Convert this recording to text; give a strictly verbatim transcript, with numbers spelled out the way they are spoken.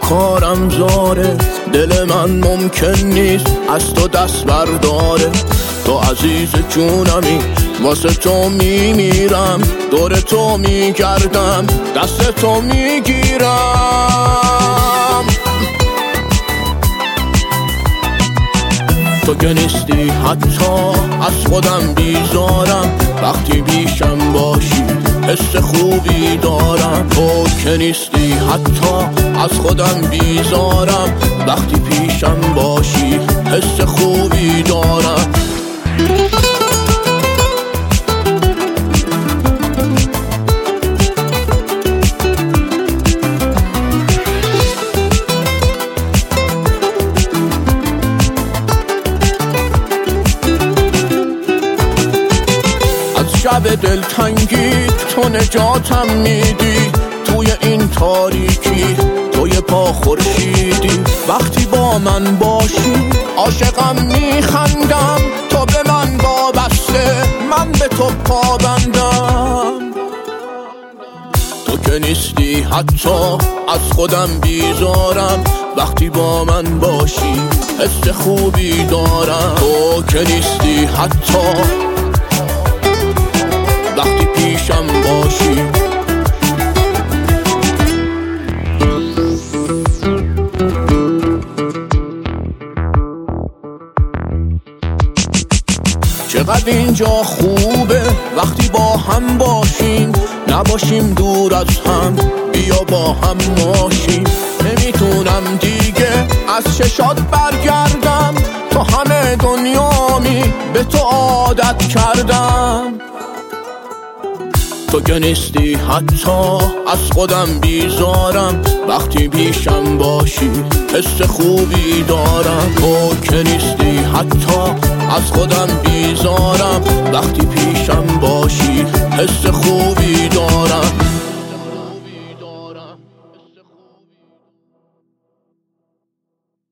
خارم زاره، دل من ممکن نیست از تو دست برداره. تو عزیز جونمی، واسه تو میمیرم، دور تو میگردم، دست تو میگیرم. تو که نیستی حتی از خودم بیزارم، وقتی پیشم باشی حس خوبی دارم. تو که نیستی حتی از خودم بیزارم، وقتی پیشم باشی حس خوبی دارم. شب دلتنگی تو نجاتم میدی، توی این تاریکی توی پا خورشیدی. وقتی با من باشی عاشقم میخندم، تو به من وابسته من به تو پابندم. تو که نیستی حتی از خودم بیزارم، وقتی با من باشی حس خوبی دارم. تو که نیستی حتی وقتی پیشم باشی. چقدر اینجا خوبه وقتی با هم باشیم، نباشیم دور از هم، بیا با هم ماشیم. نمیتونم دیگه از چشات برگردم، تو همه دنیامی به تو عادت کردم. تو که نیستی حتی از خودم بیزارم، وقتی پیشم باشی حس خوبی دارم. تو که نیستی حتی از خودم بیزارم، وقتی پیشم باشی حس خوبی